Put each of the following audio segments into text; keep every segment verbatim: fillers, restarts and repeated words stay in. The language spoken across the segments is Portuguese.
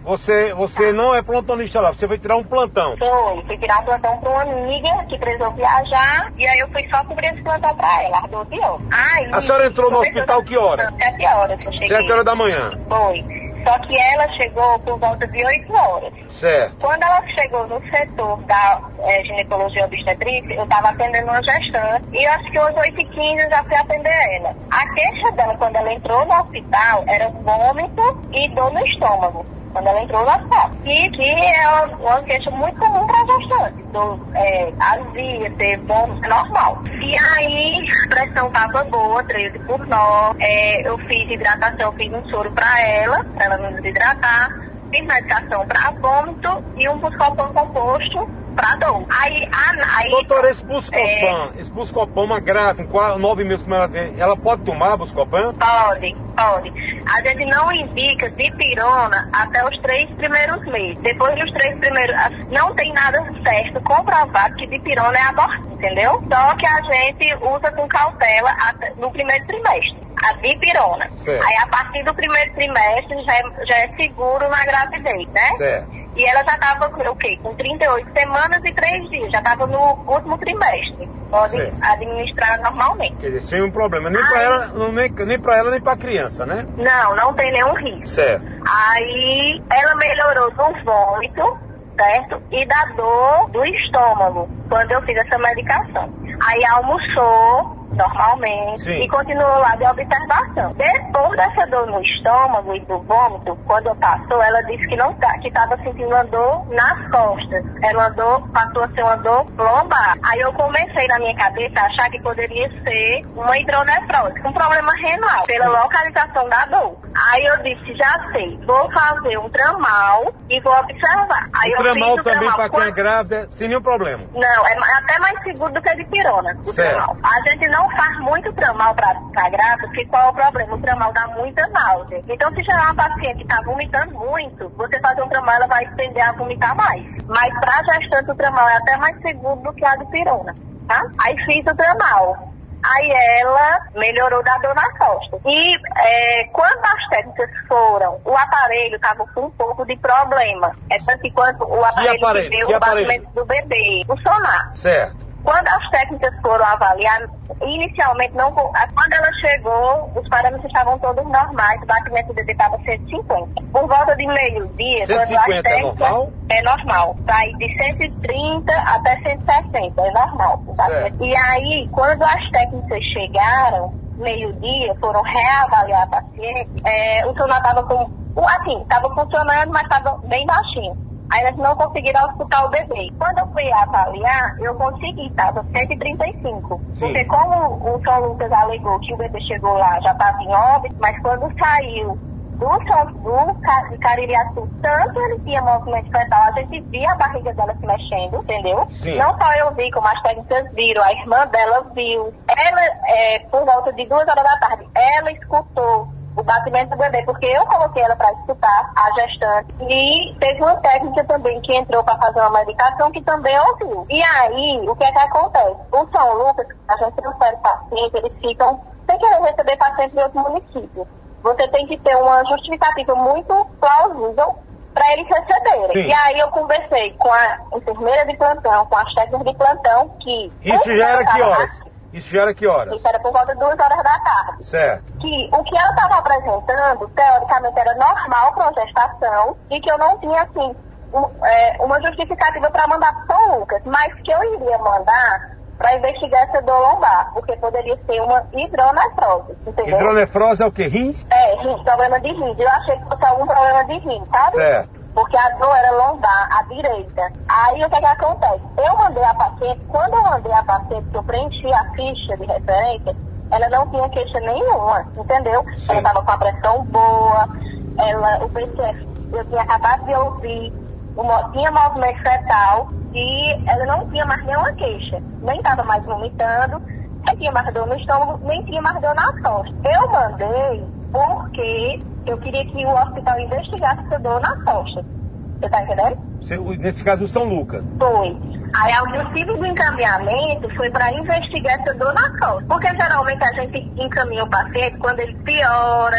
Você, você não é plantonista lá, você foi tirar um plantão. Foi, fui tirar um plantão pra uma amiga que precisou viajar, e aí eu fui só cobrir esse plantão pra ela, às doze horas. Ai, a senhora entrou no hospital que horas? sete horas eu cheguei. sete horas da manhã. Foi. Só que ela chegou por volta de oito horas. Certo. Quando ela chegou no setor da é, ginecologia obstetrícia, eu estava atendendo uma gestante e eu acho que às oito e quinze eu já fui atender ela. A queixa dela quando ela entrou no hospital era vômito e dor no estômago. Quando ela entrou no hospital. E que é uma, uma queixa muito comum para gestante. Dor, é, azia, ter vômito, é normal. E aí a pressão estava boa, treze por nove. É, eu fiz hidratação, fiz um soro para ela, para ela não desidratar. Fiz medicação para vômito e um buscopan composto para dor. Aí, a, aí, doutora, esse Buscopan, é... esse Buscopan, uma grávida, com nove meses como ela tem, ela pode tomar Buscopan? Pode, pode. A gente não indica dipirona até os três primeiros meses. Depois dos três primeiros, não tem nada certo, comprovado que dipirona é aborto, entendeu? Só que a gente usa com cautela até no primeiro trimestre, a dipirona. Certo. Aí a partir do primeiro trimestre já é, já é seguro na gravidez, né? Certo. E ela já estava, o quê? Com trinta e oito semanas e três dias. Já estava no último trimestre. Pode certo. Administrar normalmente. Quer dizer, sem um problema. Nem para ela, não, nem, nem para ela, nem para a criança, né? Não, não tem nenhum risco. Certo. Aí ela melhorou do vômito, certo? E da dor do estômago, quando eu fiz essa medicação. Aí almoçou normalmente. Sim. E continuou lá de observação. Depois dessa dor no estômago e do vômito, quando passou, ela disse que não tá, que estava sentindo uma dor nas costas. Era uma dor, passou a ser uma dor lombar. Aí eu comecei na minha cabeça a achar que poderia ser uma hidronefrose, um problema renal, pela localização da dor. Aí eu disse, já sei, vou fazer um tramal e vou observar. Aí o eu tramal fiz o também para quem quando... é grávida, sem nenhum problema. Não, é até mais seguro do que a dipirona, o certo. tramal. A gente não faz muito tramal para a grávida, porque qual é o problema? O tramal dá muita náusea. Então, se chegar uma paciente que está vomitando muito, você fazer um tramal, ela vai tender a vomitar mais. Mas para gestante, o tramal é até mais seguro do que a dipirona, tá? Aí fiz o tramal. Aí ela melhorou da dor nas costas. E é, quando as técnicas foram, o aparelho estava com um pouco de problema. É tanto que quando o aparelho, aparelho? que deu o batimento do bebê, o sonar. Certo. Quando as técnicas foram avaliar, inicialmente, não, quando ela chegou, os parâmetros estavam todos normais, o batimento do bebê estava cento e cinquenta. Por volta de meio-dia, cento e cinquenta quando as técnicas... é normal? É normal. Vai de cento e trinta até cento e sessenta, é normal. E aí, quando as técnicas chegaram, meio-dia, foram reavaliar a paciente, é, o sonar estava com... Assim, estava funcionando, mas estava bem baixinho. Aí eles não conseguiram escutar o bebê. Quando eu fui avaliar, eu consegui, estava cento e trinta e cinco. Sim. Porque como o São Lucas alegou que o bebê chegou lá, já estava em óbito, mas quando saiu do, do de Caririaçu, tanto ele tinha movimento fetal, a gente via a barriga dela se mexendo, entendeu? Sim. Não só eu vi, como as técnicas viram, a irmã dela viu. Ela, é, por volta de duas horas da tarde, ela escutou o batimento do bebê, porque eu coloquei ela para escutar a gestante. E teve uma técnica também que entrou para fazer uma medicação que também ouviu. E aí, o que é que acontece? O São Lucas, a gente transfere pacientes, eles ficam sem querer receber pacientes de outro município. Você tem que ter uma justificativa muito plausível para eles receberem. Sim. E aí eu conversei com a enfermeira de plantão, com as técnicas de plantão, que... Isso já era que horas? Isso já era que horas? Isso era por volta de duas horas da tarde. Certo. Que o que ela estava apresentando, teoricamente, era normal para uma gestação e que eu não tinha, assim, um, é, uma justificativa para mandar para São Lucas, mas que eu iria mandar para investigar essa dor lombar, porque poderia ser uma hidronefrose, entendeu? Hidronefrose é o quê? Rins? É, rins, problema de rins. Eu achei que fosse algum problema de rins, sabe? Certo. Porque a dor era lombar, a direita. Aí o que, que acontece? Eu mandei a paciente, quando eu mandei a paciente, que eu preenchi a ficha de referência, ela não tinha queixa nenhuma, entendeu? Sim. Ela estava com a pressão boa, ela, o P C F, eu tinha acabado de ouvir, uma, tinha movimento fetal e ela não tinha mais nenhuma queixa. Nem estava mais vomitando, nem tinha mais dor no estômago, nem tinha mais dor nas costas. Eu mandei porque eu queria que o hospital investigasse essa dor nas costas. Você tá entendendo? Nesse caso, o São Lucas. Foi. Aí, o motivo do encaminhamento foi para investigar essa dor nas costas. Porque, geralmente, a gente encaminha o paciente quando ele piora,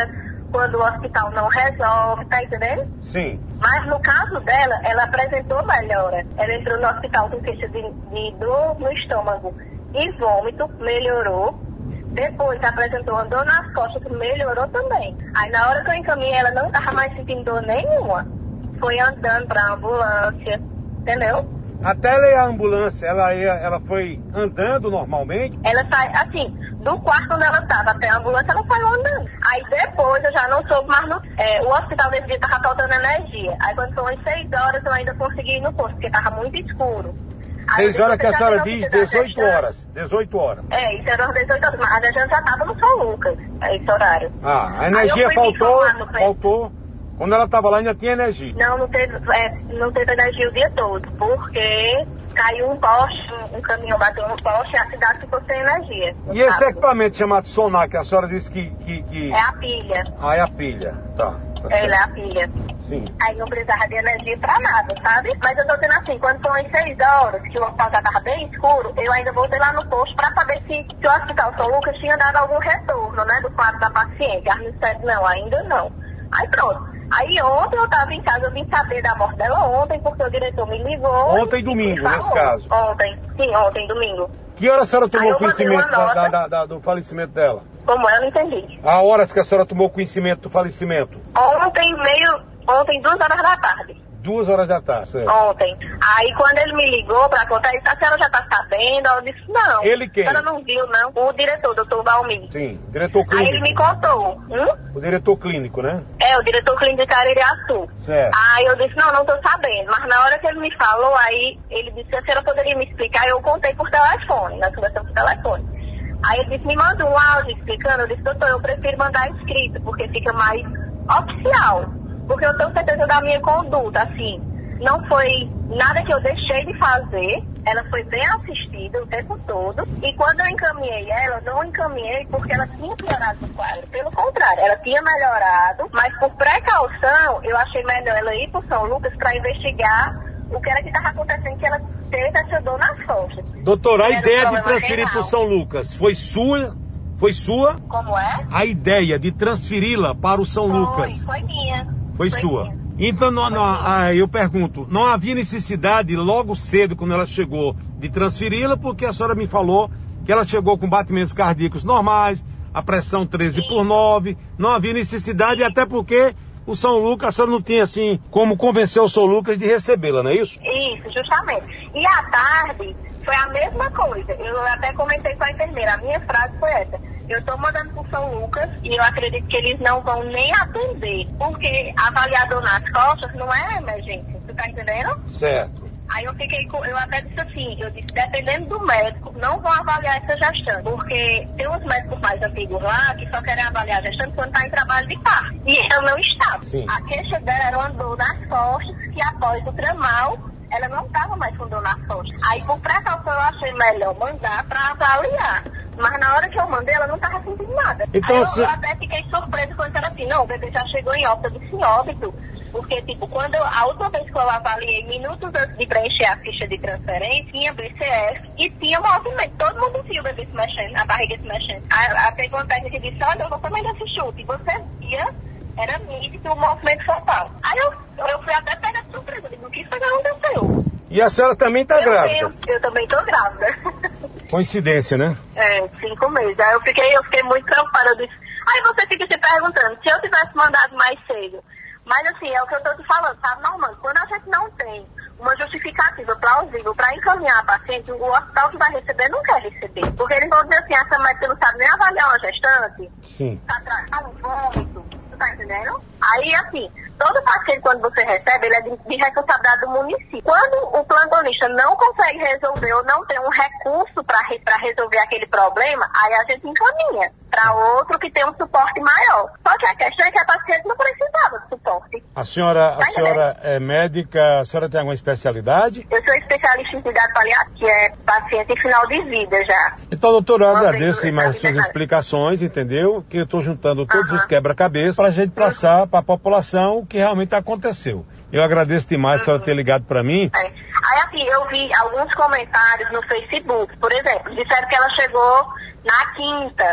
quando o hospital não resolve, tá entendendo? Sim. Mas no caso dela, ela apresentou melhora. Ela entrou no hospital com queixa de, de dor no estômago e vômito, melhorou. Depois apresentou uma dor nas costas, melhorou também. Aí na hora que eu encaminhei, ela não estava mais sentindo dor nenhuma. Foi andando para a ambulância, entendeu? Até ela ir à ambulância, ela, ia, ela foi andando normalmente? Ela sai, assim, do quarto onde ela estava até a ambulância, ela saiu andando. Aí depois eu já não soube mais no... É, o hospital desse dia estava faltando energia. Aí quando foi umas seis horas eu ainda consegui ir no posto, porque estava muito escuro. Seis horas que a senhora diz, dezoito horas. dezoito horas. É, isso era às dezoito horas, mas a gente já estava no São Lucas, esse horário. Ah, a energia faltou, faltou. Quando ela estava lá ainda tinha energia. Não, não teve, é, não teve energia o dia todo, porque caiu um poste, um, um caminhão bateu no poste e a cidade ficou sem energia. E esse equipamento chamado sonar, que a senhora disse que... que, que... É a pilha. Ah, é a pilha, tá. tá Ela é a pilha. Sim. Aí não precisava de energia pra nada, sabe? Mas eu tô dizendo assim, quando são as seis horas, que o hospital já tava bem escuro, eu ainda voltei lá no posto pra saber se, se o hospital São Lucas tinha dado algum retorno, né, do quadro da paciente. A ministério não, ainda não. Aí pronto. Aí ontem eu tava em casa, eu vim saber da morte dela ontem, porque o diretor me ligou. Ontem domingo, nesse caso? Ontem, sim, ontem domingo. Que hora a senhora tomou conhecimento da, da, da, da, do falecimento dela? Como é? Eu não entendi. A horas que a senhora tomou conhecimento do falecimento? Ontem, meio... Ontem, duas horas da tarde. Duas horas da tarde, certo. Ontem. Aí quando ele me ligou pra contar isso, a senhora já tá sabendo? Eu disse, não. Ele quem? A senhora não viu, não. O diretor, doutor Valmir. Sim, diretor clínico. Aí ele me contou. Hum? O diretor clínico, né? É, o diretor clínico de Caririaçu. Certo. Aí eu disse, não, não tô sabendo. Mas na hora que ele me falou, aí ele disse que a senhora poderia me explicar. Eu contei por telefone, nós conversamos por telefone. Aí ele disse, me manda um áudio explicando. Eu disse, doutor, eu prefiro mandar escrito, porque fica mais oficial. Porque eu tenho certeza da minha conduta, assim. Não foi nada que eu deixei de fazer, ela foi bem assistida o tempo todo, e quando eu encaminhei ela, não encaminhei porque ela tinha piorado o quadro, pelo contrário, ela tinha melhorado, mas por precaução, eu achei melhor ela ir para o São Lucas para investigar o que era que estava acontecendo, que ela teve essa dor nas costas. Doutora, a ideia de transferir para o São Lucas foi sua? Foi sua? Como é? A ideia de transferi-la para o São foi, Lucas? Foi minha. Foi, foi sua? Minha. Então, não, não, ah, eu pergunto, não havia necessidade logo cedo, quando ela chegou, de transferi-la, porque a senhora me falou que ela chegou com batimentos cardíacos normais, a pressão treze por nove, não havia necessidade, até porque o São Lucas, a senhora não tinha, assim, como convencer o São Lucas de recebê-la, não é isso? Isso, justamente. E à tarde, foi a mesma coisa. Eu até comentei com a enfermeira, a minha frase foi essa. Eu estou mandando para o São Lucas e eu acredito que eles não vão nem atender, porque avaliador nas costas não é emergência, tu tá entendendo? Certo. Aí eu fiquei com, eu até disse assim, eu disse, dependendo do médico, não vão avaliar essa gestante, porque tem uns médicos mais antigos lá que só querem avaliar a gestante quando está em trabalho de parto. E eu não estava. Sim. A queixa dela era uma dor nas costas, que após o tramal, ela não estava mais com dor nas costas. Aí por precaução eu achei melhor mandar para avaliar. Mas na hora que eu mandei, ela não estava sentindo nada. Então, aí eu, se... eu até fiquei surpresa quando ela assim, não, o bebê já chegou em óbito, eu disse em óbito. Porque, tipo, quando eu, a última vez que eu avaliei, minutos antes de preencher a ficha de transferência, tinha B C F e tinha movimento. Todo mundo via o bebê se mexendo, a barriga se mexendo. Aí, até uma técnica que disse, olha, eu vou também desse chute. E você via, era nítido o movimento total. Aí eu, eu fui até pegar de surpresa, digo, o que foi que aconteceu? E a senhora também está grávida? Tenho, eu também estou grávida. Coincidência, né? É, cinco meses. Aí eu fiquei, eu fiquei muito preocupada. Eu disse, aí você fica se perguntando, se eu tivesse mandado mais cedo. Mas assim, é o que eu estou te falando, sabe, Normando? Quando a gente não tem uma justificativa plausível para encaminhar a paciente, o hospital que vai receber não quer receber. Porque eles vão dizer assim, essa médica não sabe nem avaliar uma gestante. Sim. Tá tratando um vômito, tu tá entendendo? Aí, assim, todo paciente, quando você recebe, ele é de, de responsabilidade do município. Quando o plantonista não consegue resolver ou não tem um recurso para re, para resolver aquele problema, aí a gente encaminha para outro que tem um suporte maior. Só que a questão é que a paciente não precisava de suporte. A senhora, tá a senhora é médica, a senhora tem alguma especialidade? Eu sou especialista em cuidado paliativo, que é paciente em final de vida já. Então, doutora, eu Uma agradeço mais as suas explicações, entendeu? Que eu estou juntando todos uhum. os quebra-cabeça para a gente passar para a população o que realmente aconteceu. Eu agradeço demais uhum. a senhora ter ligado para mim. É. Aí, assim, eu vi alguns comentários no Facebook, por exemplo, disseram que ela chegou na quinta,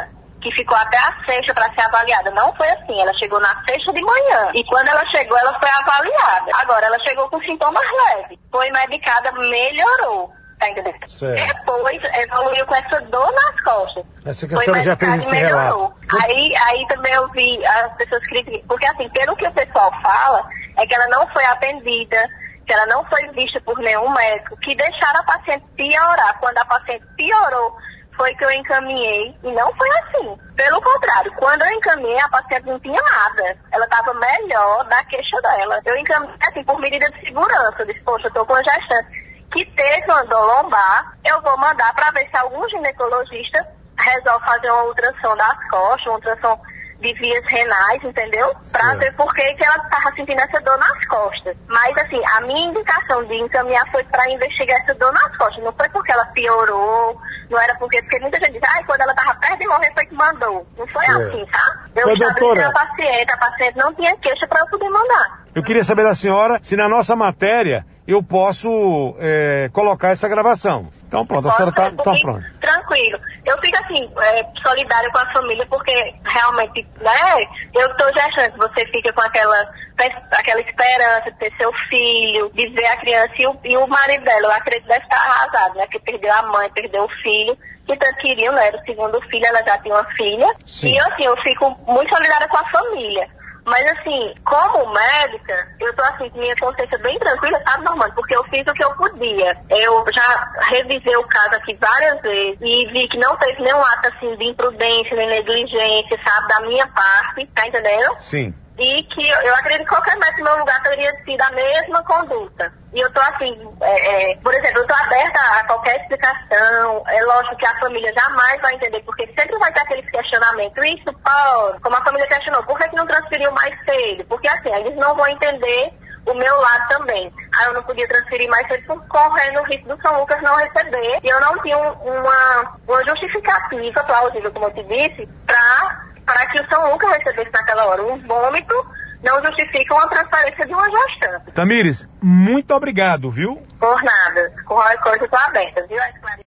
que ficou até a sexta para ser avaliada. Não foi assim, ela chegou na sexta de manhã. E quando ela chegou, ela foi avaliada. Agora, ela chegou com sintomas leves. Foi medicada, melhorou. Tá entendendo? Certo. Depois evoluiu com essa dor nas costas. Essa que a senhora já fez esse relato. Aí, aí também eu vi as pessoas criticam, porque assim, pelo que o pessoal fala, é que ela não foi atendida, que ela não foi vista por nenhum médico, que deixaram a paciente piorar. Quando a paciente piorou, foi que eu encaminhei, e não foi assim. Pelo contrário, quando eu encaminhei, a paciente não tinha nada. Ela estava melhor da queixa dela. Eu encaminhei, assim, por medida de segurança. Eu disse, poxa, eu estou com a gestante que teve uma dor lombar, eu vou mandar para ver se algum ginecologista resolve fazer uma ultrassom das costas, uma ultrassom de vias renais, entendeu? Para ver por que que ela estava sentindo essa dor nas costas. Mas, assim, a minha indicação de encaminhar foi para investigar essa dor nas costas. Não foi porque ela piorou, não era porque... Porque muita gente diz, ah, quando ela estava perto de morrer foi que mandou. Não foi certo. Assim, tá? Eu estabeleci a paciente, a paciente não tinha queixa para eu poder mandar. Eu queria saber da senhora se na nossa matéria eu posso é, colocar essa gravação. Então pronto, a senhora está tá pronta. Tranquilo. Eu fico assim, é, solidária com a família, porque realmente, né, eu estou gestante, você fica com aquela, aquela esperança de ter seu filho, de ver a criança e o, e o marido dela, eu acredito que deve estar arrasado, né, que perdeu a mãe, perdeu o filho, que tanto queriam, né, era o segundo filho, ela já tinha uma filha. Sim. E assim, eu fico muito solidária com a família. Mas assim, como médica, eu tô assim, com minha consciência bem tranquila, sabe, Normando? Porque eu fiz o que eu podia. Eu já revisei o caso aqui várias vezes e vi que não teve nenhum ato assim de imprudência, nem negligência, sabe, da minha parte, tá entendendo? Sim. E que eu, eu acredito que qualquer médico no meu lugar teria sido a mesma conduta. E eu tô assim, é, é, por exemplo, eu tô aberta a qualquer explicação. É lógico que a família jamais vai entender, porque sempre vai ter aqueles questionamentos. Isso pode, como a família questionou, por que que não transferiu mais cedo? Porque assim, eles não vão entender o meu lado também. Ah, eu não podia transferir mais cedo por correndo o risco do São Lucas não receber. E eu não tinha uma, uma justificativa plausível, como eu te disse, pra... para que o São Lucas recebesse naquela hora um vômito, não justifica uma transferência de uma gestante. Tamires, muito obrigado, viu? Por nada. Com qualquer coisa, eu estou aberta, viu?